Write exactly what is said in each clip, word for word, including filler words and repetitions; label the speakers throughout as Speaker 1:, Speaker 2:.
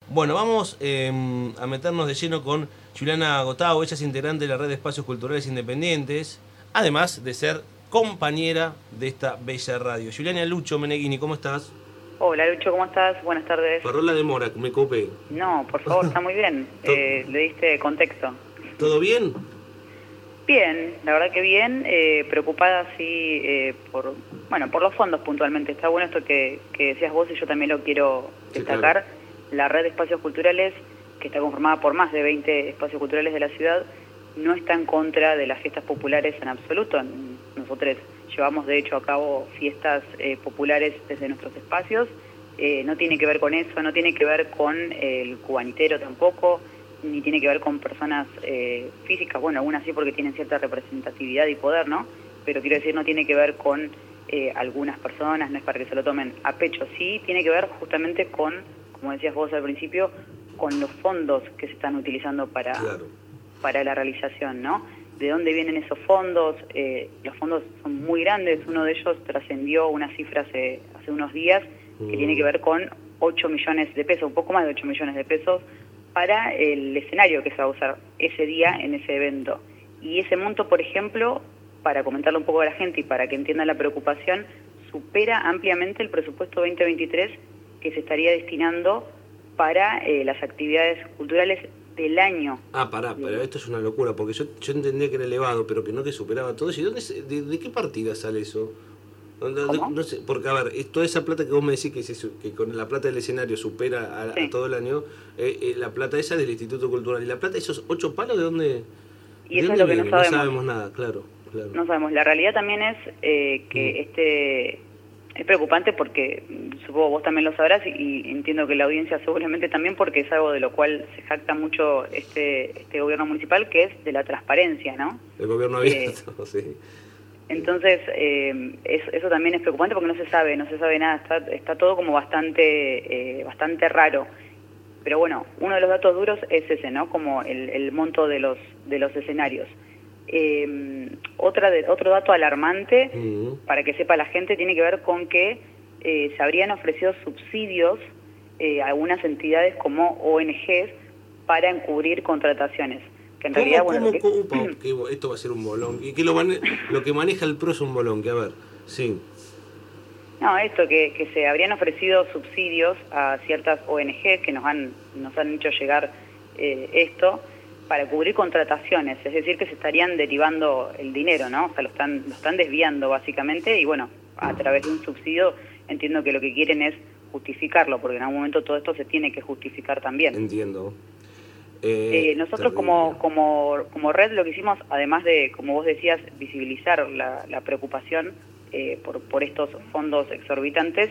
Speaker 1: Bueno, vamos eh, a meternos de lleno con Juliana Gotau. Ella es integrante de la Red de Espacios Culturales Independientes, además de ser compañera de esta bella radio. Juliana, Lucho Meneghini, ¿cómo estás?
Speaker 2: Hola Lucho, ¿cómo estás? Buenas tardes.
Speaker 1: Perdón la demora, me copé.
Speaker 2: No, por favor, está muy bien. eh, le diste contexto.
Speaker 1: ¿Todo bien?
Speaker 2: Bien, la verdad que bien. Eh, preocupada sí eh, por, bueno, por los fondos puntualmente. Está bueno esto que, que decías vos y yo también lo quiero destacar. Sí, claro. La Red de Espacios Culturales, que está conformada por más de veinte espacios culturales de la ciudad, no está en contra de las fiestas populares en absoluto. Nosotros llevamos de hecho a cabo fiestas eh, populares desde nuestros espacios. Eh, no tiene que ver con eso, no tiene que ver con eh, el cubanitero tampoco, ni tiene que ver con personas eh, físicas, bueno, algunas sí porque tienen cierta representatividad y poder, ¿no? Pero quiero decir, no tiene que ver con eh, algunas personas, no es para que se lo tomen a pecho, sí tiene que ver justamente con, como decías vos al principio, con los fondos que se están utilizando para, claro. para la realización, ¿no? De dónde vienen esos fondos. Eh, los fondos son muy grandes, uno de ellos trascendió una cifra hace, hace unos días que mm. tiene que ver con ocho millones de pesos, un poco más de ocho millones de pesos, para el escenario que se va a usar ese día en ese evento. Y ese monto, por ejemplo, para comentarlo un poco a la gente y para que entiendan la preocupación, supera ampliamente el presupuesto veinte veintitrés que se estaría destinando para eh, las actividades culturales del año.
Speaker 1: Ah, pará, pero esto es una locura, porque yo, yo entendía que era elevado, pero que no que superaba todo eso. ¿Y dónde, de, de qué partida sale eso? No, no sé, porque a ver, toda esa plata que vos me decís que, se, que con la plata del escenario supera a, sí. a todo el año, eh, eh, la plata esa del Instituto Cultural, y la plata de esos ocho palos, ¿de dónde?
Speaker 2: Y eso es lo que no sabemos.
Speaker 1: No sabemos nada, claro, claro.
Speaker 2: No sabemos. La realidad también es eh, que mm. este es preocupante porque, supongo vos también lo sabrás, y, y entiendo que la audiencia seguramente también, porque es algo de lo cual se jacta mucho este este gobierno municipal, que es de la transparencia, ¿no?
Speaker 1: El gobierno abierto, eh, sí.
Speaker 2: Entonces, eh, eso, eso también es preocupante porque no se sabe, no se sabe nada, está, está todo como bastante eh, bastante raro. Pero bueno, uno de los datos duros es ese, ¿no? Como el, el monto de los de los escenarios. Eh, otra de, otro dato alarmante, uh-huh. para que sepa la gente, tiene que ver con que eh, se habrían ofrecido subsidios eh, a algunas entidades como O N Ges para encubrir contrataciones. Que en
Speaker 1: ¿Cómo,
Speaker 2: realidad,
Speaker 1: ¿cómo,
Speaker 2: bueno, que...
Speaker 1: cómo, cómo, que esto va a ser un bolón? Y que lo, mane, lo que maneja el P R O es un bolón, que a ver, sí.
Speaker 2: No, esto, que, que se habrían ofrecido subsidios a ciertas O N Ges que nos han, nos han hecho llegar eh, esto para cubrir contrataciones, es decir, que se estarían derivando el dinero, ¿no? O sea, lo están, lo están desviando básicamente y bueno, a través de un subsidio entiendo que lo que quieren es justificarlo, porque en algún momento todo esto se tiene que justificar también.
Speaker 1: Entiendo.
Speaker 2: Eh, eh, nosotros como, como, como red lo que hicimos, además de, como vos decías, visibilizar la, la preocupación eh, por, por estos fondos exorbitantes,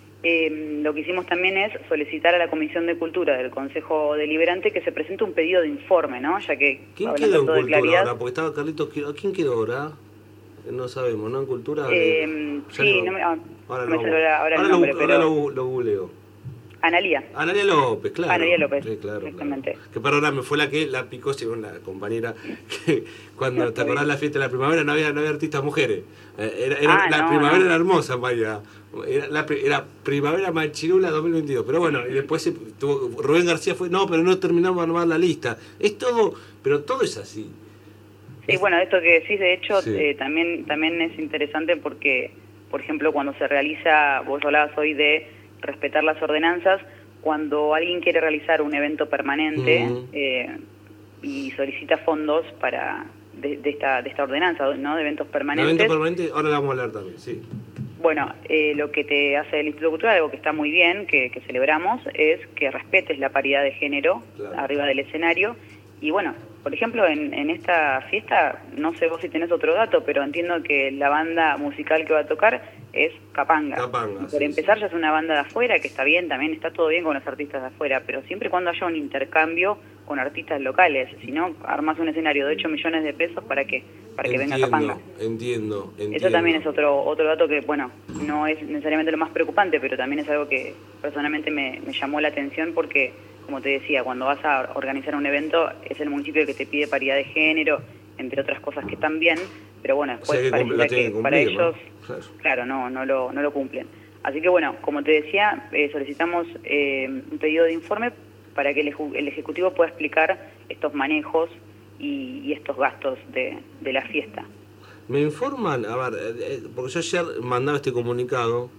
Speaker 2: eh, lo que hicimos también es solicitar a la Comisión de Cultura del Consejo Deliberante que se presente un pedido de informe, ¿no? Ya que
Speaker 1: ¿quién quedó en Cultura claridad, ahora? Porque estaba Carlitos, ¿quién quedó ahora? No sabemos, ¿no? En Cultura...
Speaker 2: Eh,
Speaker 1: eh,
Speaker 2: sí,
Speaker 1: no,
Speaker 2: no me, ah,
Speaker 1: ahora,
Speaker 2: no
Speaker 1: lo,
Speaker 2: me ahora, ahora
Speaker 1: ahora
Speaker 2: el nombre,
Speaker 1: lo,
Speaker 2: pero...
Speaker 1: ahora lo, lo googleo.
Speaker 2: Analía.
Speaker 1: Analía López, claro.
Speaker 2: Analía López,
Speaker 1: sí, claro,
Speaker 2: exactamente.
Speaker 1: Claro. Que perdóname, fue la que la picó, según la compañera, que cuando no, te acordás la fiesta de la primavera no había, no había artistas mujeres. Era, era, ah, la no, primavera no. era hermosa, vaya. Era, la, era Primavera Machirula dos mil veintidós. Pero bueno, y después se tuvo, Rubén García fue, no, pero no terminamos de armar la lista. Es todo, pero todo es así.
Speaker 2: Sí, es, bueno, esto que decís, de hecho, sí. eh, también, también es interesante porque, por ejemplo, cuando se realiza, vos hablabas hoy de respetar las ordenanzas, cuando alguien quiere realizar un evento permanente uh-huh. eh, y solicita fondos para de, de esta de esta ordenanza, ¿no? De eventos permanentes.
Speaker 1: De evento permanente, ahora la vamos a hablar también, sí.
Speaker 2: Bueno, eh, lo que te hace el Instituto Cultural, algo que está muy bien, que, que celebramos, es que respetes la paridad de género claro. arriba del escenario. Y bueno, por ejemplo, en, en esta fiesta, no sé vos si tenés otro dato, pero entiendo que la banda musical que va a tocar es Capanga.
Speaker 1: Capanga
Speaker 2: por
Speaker 1: sí,
Speaker 2: empezar
Speaker 1: sí.
Speaker 2: ya es una banda de afuera, que está bien, también está todo bien con los artistas de afuera, pero siempre y cuando haya un intercambio con artistas locales, si no, armás un escenario de ocho millones de pesos para que para que
Speaker 1: entiendo,
Speaker 2: venga Capanga.
Speaker 1: Entiendo, entiendo.
Speaker 2: Eso también es otro otro dato que, bueno, no es necesariamente lo más preocupante, pero también es algo que personalmente me, me llamó la atención porque, como te decía, cuando vas a organizar un evento es el municipio que te pide paridad de género, entre otras cosas que están bien, pero bueno, después
Speaker 1: o sea que
Speaker 2: pareciera que, que cumplir, para ellos,
Speaker 1: ¿no? Claro,
Speaker 2: claro no, no, lo, no lo cumplen. Así que bueno, como te decía, eh, solicitamos eh, un pedido de informe para que el, el Ejecutivo pueda explicar estos manejos y, y estos gastos de, de la fiesta.
Speaker 1: Me informan, a ver, eh, porque yo ayer mandaba este comunicado,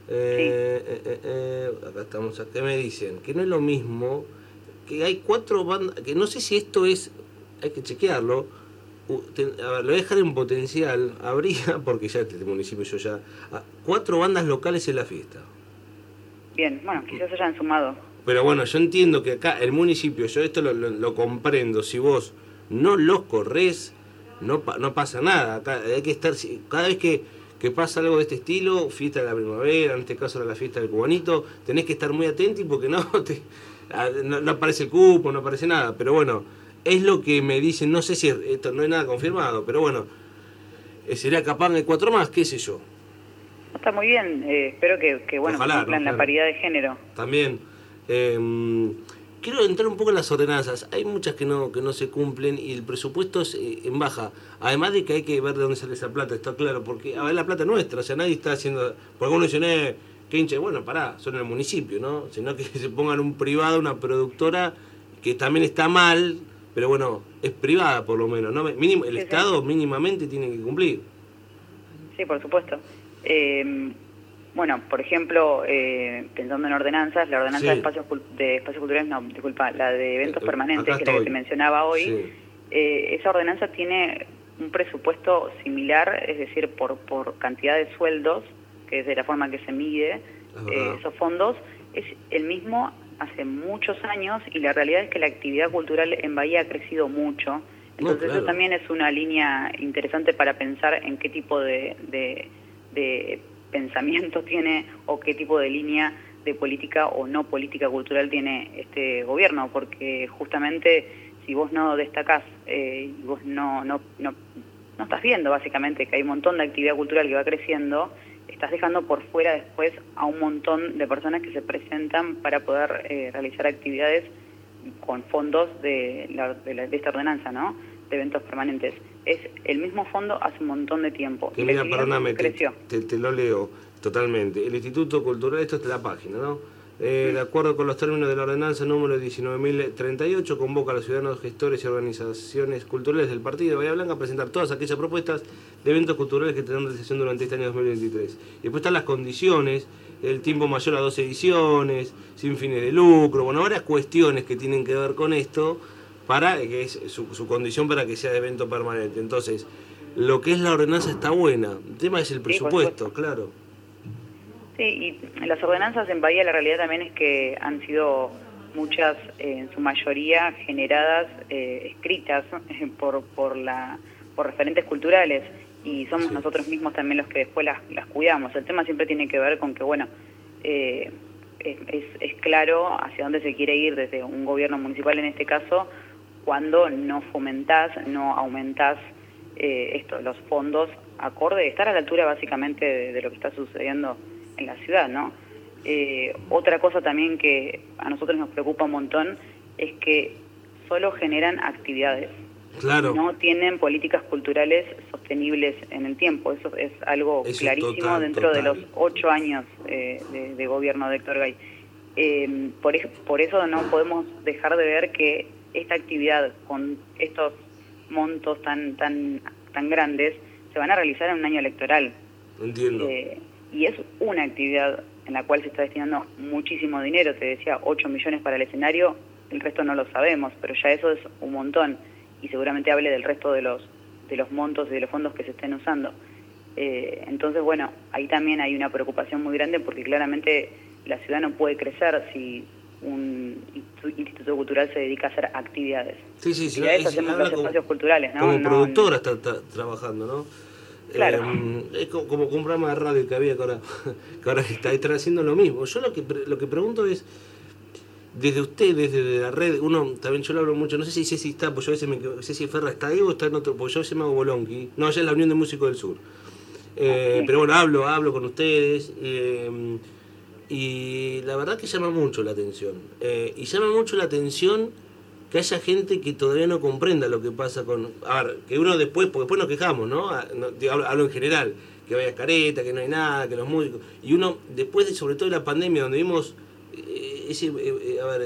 Speaker 1: eh, sí. eh, eh, acá estamos, ¿qué me dicen? Que no es lo mismo, que hay cuatro bandas, que no sé si esto es, hay que chequearlo, a ver, lo voy a dejar en potencial, habría, porque ya este municipio yo ya, cuatro bandas locales en la fiesta.
Speaker 2: Bien, bueno, quizás se hayan sumado.
Speaker 1: Pero bueno, yo entiendo que acá el municipio, yo esto lo, lo, lo comprendo, si vos no los corres, no, no pasa nada, acá hay que estar, cada vez que, que pasa algo de este estilo, fiesta de la primavera, en este caso era la fiesta del cubanito, tenés que estar muy atento porque no, te, no, no aparece el cupo, no aparece nada, pero bueno, es lo que me dicen, no sé si esto no es nada confirmado, pero bueno, sería capaz de cuatro más, qué sé yo.
Speaker 2: Está muy bien, eh, espero que, que bueno,
Speaker 1: Ojalá,
Speaker 2: cumplan
Speaker 1: ¿no?
Speaker 2: la
Speaker 1: Claro.
Speaker 2: paridad de género.
Speaker 1: También, eh, quiero entrar un poco en las ordenanzas. Hay muchas que no que no se cumplen y el presupuesto es eh, en baja. Además de que hay que ver de dónde sale esa plata, está claro, porque a ver, la plata nuestra, o sea, nadie está haciendo... Porque algunos dicen, eh, qué hincha, bueno, pará, son el municipio, ¿no? Sino que se pongan un privado, una productora, que también está mal, pero bueno, es privada por lo menos, ¿no? Mínimo, el
Speaker 2: sí,
Speaker 1: Estado
Speaker 2: sí.
Speaker 1: mínimamente tiene que cumplir.
Speaker 2: Sí, por supuesto. Eh, bueno, por ejemplo, eh, pensando en ordenanzas, la ordenanza sí. de, espacios, de espacios culturales, no, disculpa, la de eventos eh, permanentes, que es la que te mencionaba hoy, sí. eh, esa ordenanza tiene un presupuesto similar, es decir, por, por cantidad de sueldos, que es de la forma que se mide eh, esos fondos, es el mismo hace muchos años y la realidad es que la actividad cultural en Bahía ha crecido mucho. Entonces no, claro. Eso también es una línea interesante para pensar en qué tipo de, de, de pensamiento tiene o qué tipo de línea de política o no política cultural tiene este gobierno, porque justamente si vos no destacás eh, y vos no, no, no, no estás viendo básicamente que hay un montón de actividad cultural que va creciendo, estás dejando por fuera después a un montón de personas que se presentan para poder eh, realizar actividades con fondos de, la, de, la, de esta ordenanza, ¿no? De eventos permanentes. Es el mismo fondo hace un montón de tiempo.
Speaker 1: Que mira, perdóname, creció. Te, te, te lo leo totalmente. El Instituto Cultural, esto es la página, ¿no? Eh, de acuerdo con los términos de la ordenanza número diecinueve mil treinta y ocho, convoca a los ciudadanos, gestores y organizaciones culturales del partido de Bahía Blanca a presentar todas aquellas propuestas de eventos culturales que tendrán realización durante este año dos mil veintitrés. Y después están las condiciones, el tiempo mayor a doce ediciones, sin fines de lucro, bueno, varias cuestiones que tienen que ver con esto, para que es su, su condición para que sea de evento permanente. Entonces, lo que es la ordenanza está buena, el tema es el presupuesto, sí, claro.
Speaker 2: Sí, y las ordenanzas en Bahía la realidad también es que han sido muchas, eh, en su mayoría, generadas, eh, escritas eh, por, por, la, por referentes culturales, y somos sí. nosotros mismos también los que después las, las cuidamos. El tema siempre tiene que ver con que, bueno, eh, es, es, es claro hacia dónde se quiere ir desde un gobierno municipal en este caso, cuando no fomentás, no aumentás eh, esto, los fondos acorde, estar a la altura básicamente de, de lo que está sucediendo en la ciudad, ¿no? Eh, otra cosa también que a nosotros nos preocupa un montón es que solo generan actividades.
Speaker 1: Claro.
Speaker 2: No tienen políticas culturales sostenibles en el tiempo. Eso es algo Eso clarísimo total, dentro total. de los ocho años eh, de, de gobierno de Héctor Gay. Eh, por, por eso no podemos dejar de ver que esta actividad con estos montos tan tan tan grandes se van a realizar en un año electoral.
Speaker 1: Entiendo.
Speaker 2: Eh, y es una actividad en la cual se está destinando muchísimo dinero. Te decía, ocho millones para el escenario, el resto no lo sabemos, pero ya eso es un montón. Y seguramente hable del resto de los de los montos y de los fondos que se estén usando. Eh, entonces, bueno, ahí también hay una preocupación muy grande porque claramente la ciudad no puede crecer si un instituto cultural se dedica a hacer actividades.
Speaker 1: Sí, sí, sí.
Speaker 2: Y a eso hacemos los como, espacios culturales, ¿no?
Speaker 1: Como
Speaker 2: no,
Speaker 1: productora está, está trabajando, ¿no?
Speaker 2: Claro.
Speaker 1: Eh, es como, como un programa de radio que había que ahora, que ahora está, está haciendo lo mismo. Yo lo que lo que pregunto es, desde usted, desde la red, uno, también yo lo hablo mucho, no sé si Ceci está, pues yo a veces me quedo, Ceci Ferra está ahí o está en otro, porque yo a veces me hago bolonqui. No, allá en la Unión de Músicos del Sur. Eh, sí. Pero bueno, hablo, hablo con ustedes. Eh, y la verdad que llama mucho la atención. Eh, y llama mucho la atención que haya gente que todavía no comprenda lo que pasa con... A ver, que uno después, porque después nos quejamos, ¿no? Hablo, hablo en general, que vaya careta, que no hay nada, que los músicos... Y uno, después de, sobre todo de la pandemia, donde vimos eh, ese, eh, a ver, eh,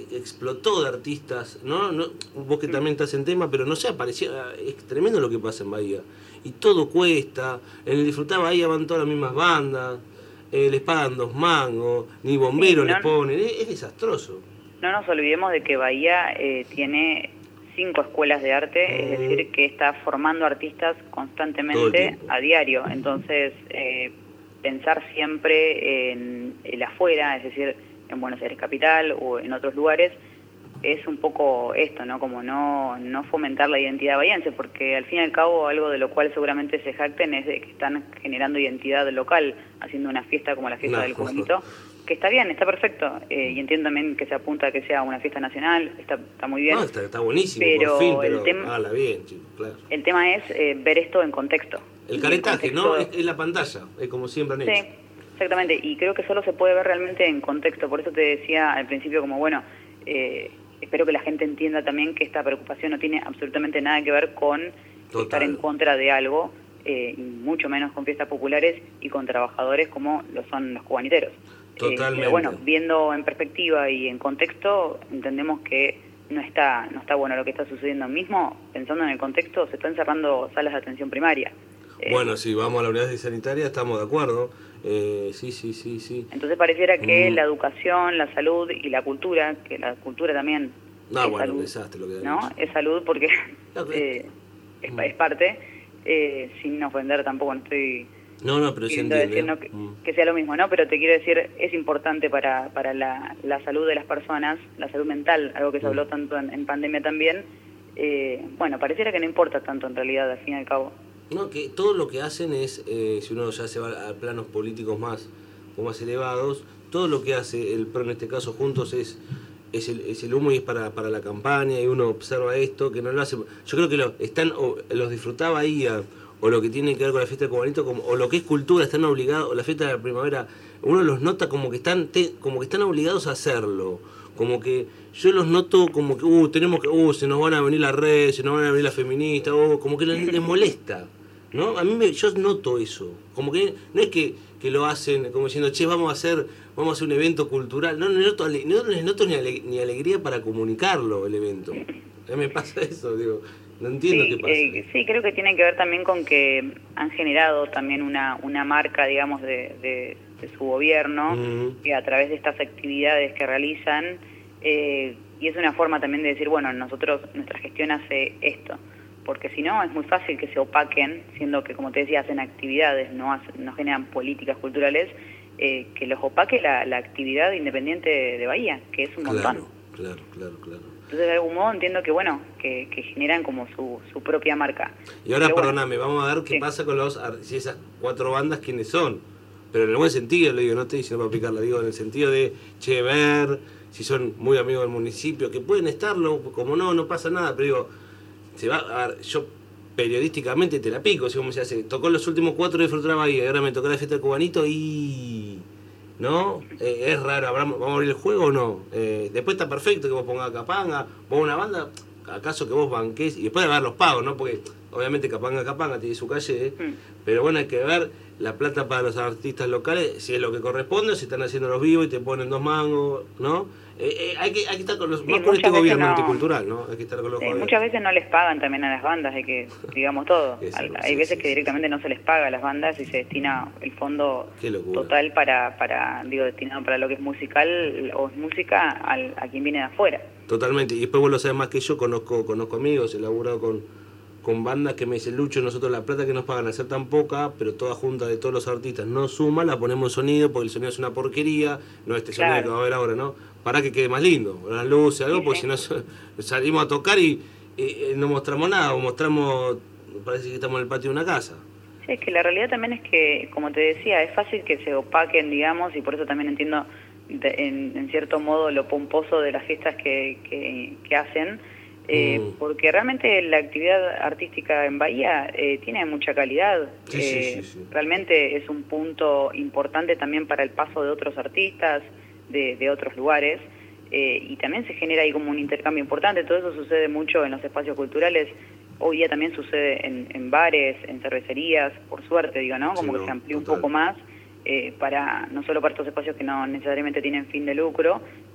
Speaker 1: explotó de artistas, ¿no? no vos que también estás en tema, pero no sé, parecía, es tremendo lo que pasa en Bahía. Y todo cuesta, en el Disfrutá Bahía van todas las mismas bandas, eh, les pagan dos mangos, ni bomberos sí, no, les ponen, es, es desastroso.
Speaker 2: No nos olvidemos de que Bahía eh, tiene cinco escuelas de arte, mm. es decir, que está formando artistas constantemente a diario. Entonces, eh, pensar siempre en el afuera, es decir, en Buenos Aires Capital o en otros lugares, es un poco esto, ¿no? Como no, no fomentar la identidad bahiense, porque al fin y al cabo algo de lo cual seguramente se jacten es de que están generando identidad local, haciendo una fiesta como la fiesta no, del Cubanito, que está bien, está perfecto, eh, y entiendo también que se apunta a que sea una fiesta nacional, está, está muy bien.
Speaker 1: No, está, está buenísimo,
Speaker 2: pero
Speaker 1: por fin, pero
Speaker 2: el tema,
Speaker 1: hágala bien, chicos, claro.
Speaker 2: El tema es eh, ver esto en contexto.
Speaker 1: El caretaje, ¿no? Es, es la pantalla, es como siempre han hecho.
Speaker 2: Sí, exactamente, y creo que solo se puede ver realmente en contexto, por eso te decía al principio como, bueno, eh, espero que la gente entienda también que esta preocupación no tiene absolutamente nada que ver con Total. estar en contra de algo, eh, y mucho menos con fiestas populares y con trabajadores como lo son los cubaniteros.
Speaker 1: Totalmente.
Speaker 2: Eh, pero bueno, viendo en perspectiva y en contexto, entendemos que no está no está bueno lo que está sucediendo. Mismo, pensando en el contexto, se están cerrando salas de atención primaria.
Speaker 1: Eh, bueno, si vamos a la unidad sanitaria, estamos de acuerdo. Eh, sí, sí, sí, sí.
Speaker 2: Entonces pareciera que
Speaker 1: mm.
Speaker 2: la educación, la salud y la cultura, que la cultura también
Speaker 1: no,
Speaker 2: es
Speaker 1: bueno,
Speaker 2: salud,
Speaker 1: desastre lo que
Speaker 2: ¿no? Es salud porque eh, es, mm. es parte, eh, sin ofender tampoco, no estoy...
Speaker 1: No, no, pero se entiende.
Speaker 2: No, que, mm. que sea lo mismo, ¿no? Pero te quiero decir, es importante para, para la, la salud de las personas, la salud mental, algo que se habló mm. tanto en, en pandemia también. Eh, bueno, pareciera que no importa tanto en realidad, al fin y al cabo.
Speaker 1: No, que todo lo que hacen es, eh, si uno ya se va a planos políticos más o más elevados, todo lo que hace el P R O en este caso juntos es es el, es el humo y es para, para la campaña, y uno observa esto, que no lo hace... Yo creo que lo, están o, los disfrutaba ahí a, o lo que tiene que ver con la fiesta del Cubanito, como, o lo que es cultura, están obligados, o la fiesta de la primavera, uno los nota como que están te, como que están obligados a hacerlo, como que yo los noto como que, uh, tenemos que, uh, se nos van a venir las redes, se nos van a venir las feministas, uh, como que les, les molesta, ¿no? A mí me, yo noto eso, como que no es que, que lo hacen como diciendo, che, vamos a hacer, vamos a hacer un evento cultural, no, no, noto, no les noto ni, ale, ni alegría para comunicarlo el evento, a mí me pasa eso, digo... No entiendo
Speaker 2: sí,
Speaker 1: qué pasa.
Speaker 2: Eh, sí, creo que tiene que ver también con que han generado también una, una marca, digamos, de, de, de su gobierno, uh-huh. que a través de estas actividades que realizan, eh, y es una forma también de decir, bueno, nosotros, nuestra gestión hace esto, porque si no es muy fácil que se opaquen, siendo que, como te decía, hacen actividades, no, hacen, no generan políticas culturales, eh, que los opaque la, la actividad independiente de, de Bahía, que es un
Speaker 1: claro,
Speaker 2: montón.
Speaker 1: Claro, claro, claro.
Speaker 2: Entonces, de algún modo entiendo que, bueno, que, que generan como su, su propia marca.
Speaker 1: Y ahora,
Speaker 2: Pero
Speaker 1: perdóname,
Speaker 2: bueno,
Speaker 1: vamos a ver qué sí. pasa con los si esas cuatro bandas, quiénes son. Pero en el buen sentido, le digo, no estoy diciendo para picarla, digo, en el sentido de, che, ver si son muy amigos del municipio, que pueden estarlo, como no, no pasa nada, pero digo, se va a ver, yo periodísticamente te la pico, si como se hace, tocó los últimos cuatro de Fruta Bahía, y ahora me tocó la fiesta del Cubanito y... ¿No? Eh, es raro, ¿vamos a abrir el juego o no? Eh, después está perfecto que vos pongas Capanga, vos una banda, acaso que vos banques, y después de ver los pagos, ¿no? Porque obviamente Capanga, Capanga tiene su calle, ¿eh? Mm. Pero bueno, hay que ver la plata para los artistas locales, si es lo que corresponde, si están haciendo los vivos y te ponen dos mangos, ¿no? Eh, eh, hay, que, hay que estar con los, sí, más con este gobierno no, multicultural, ¿no? Hay que estar con los
Speaker 2: sí, muchas veces no les pagan también a las bandas, hay que, digamos todo. hay, hay veces sí, que sí. directamente no se les paga a las bandas y se destina el fondo total para, para, digo, destinado para lo que es musical o es música al, a quien viene de afuera.
Speaker 1: Totalmente, y después vos lo sabés más que yo, conozco, conozco amigos, he laburado con, con bandas que me dicen, Lucho, nosotros la plata que nos pagan al ser tan poca, pero toda junta de todos los artistas no suma, la ponemos en sonido, porque el sonido es una porquería, no este sonido claro. que va a haber ahora, ¿no? Para que quede más lindo, las luces, algo, sí, porque sí. si no salimos a tocar y, y no mostramos nada, o mostramos, parece que estamos en el patio de una casa.
Speaker 2: Sí, es que la realidad también es que, como te decía, es fácil que se opaquen, digamos, y por eso también entiendo de, en, en cierto modo lo pomposo de las fiestas que, que, que hacen, eh, mm. porque realmente la actividad artística en Bahía eh, tiene mucha calidad,
Speaker 1: sí,
Speaker 2: eh,
Speaker 1: sí, sí, sí.
Speaker 2: realmente es un punto importante también para el paso de otros artistas, de, de otros lugares, eh, y también se genera ahí como un intercambio importante. Todo eso sucede mucho en los espacios culturales, hoy día también sucede en, en bares, en cervecerías, por suerte digo, ¿no? Como sí, que no, se amplió total. un poco más, eh, para no solo para estos espacios que no necesariamente tienen fin de lucro,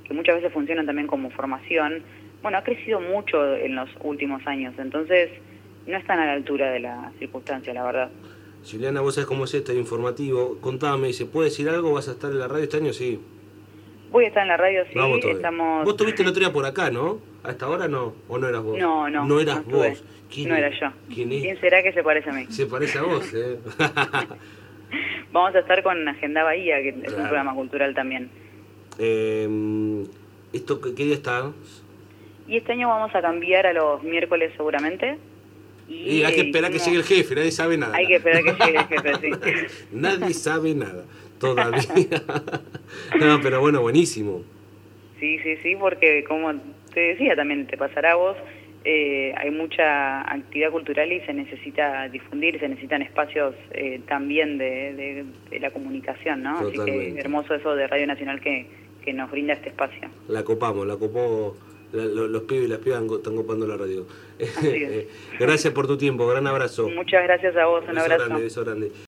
Speaker 2: que muchas veces funcionan también como formación, bueno, ha crecido mucho en los últimos años, entonces no están a la altura de la circunstancia, la verdad.
Speaker 1: Juliana, vos sabés cómo es este informativo. Contame, ¿se puede decir algo? ¿Vas a estar en la radio este año? Sí.
Speaker 2: Voy a estar en la radio, sí.
Speaker 1: Vamos
Speaker 2: estamos...
Speaker 1: Vos estuviste el otro día por acá, ¿no? ¿A esta hora no? ¿O no eras vos?
Speaker 2: No, no.
Speaker 1: No eras
Speaker 2: no
Speaker 1: vos.
Speaker 2: ¿Quién no era yo.
Speaker 1: ¿Quién es?
Speaker 2: ¿Quién será que se parece a mí?
Speaker 1: Se parece a vos, ¿eh?
Speaker 2: Vamos a estar con Agenda Bahía, que claro. es un programa cultural también.
Speaker 1: Eh, ¿Esto qué día está?
Speaker 2: Y este año vamos a cambiar a los miércoles seguramente.
Speaker 1: Y, y hay que esperar hicimos... que llegue el jefe, nadie sabe nada.
Speaker 2: Hay que esperar que llegue el jefe, sí.
Speaker 1: Nadie sabe nada, todavía. No, pero bueno, buenísimo.
Speaker 2: Sí, sí, sí, porque como te decía, también te pasará a vos, eh, hay mucha actividad cultural y se necesita difundir, se necesitan espacios eh, también de, de, de la comunicación, ¿no? Totalmente. Así que hermoso eso de Radio Nacional que, que nos brinda este espacio.
Speaker 1: La copamos, la copó... La, los, los pibes y las pibas están copando la radio. Gracias por tu tiempo, gran abrazo.
Speaker 2: Muchas gracias a vos, un
Speaker 1: beso
Speaker 2: abrazo.
Speaker 1: Grande, beso grande.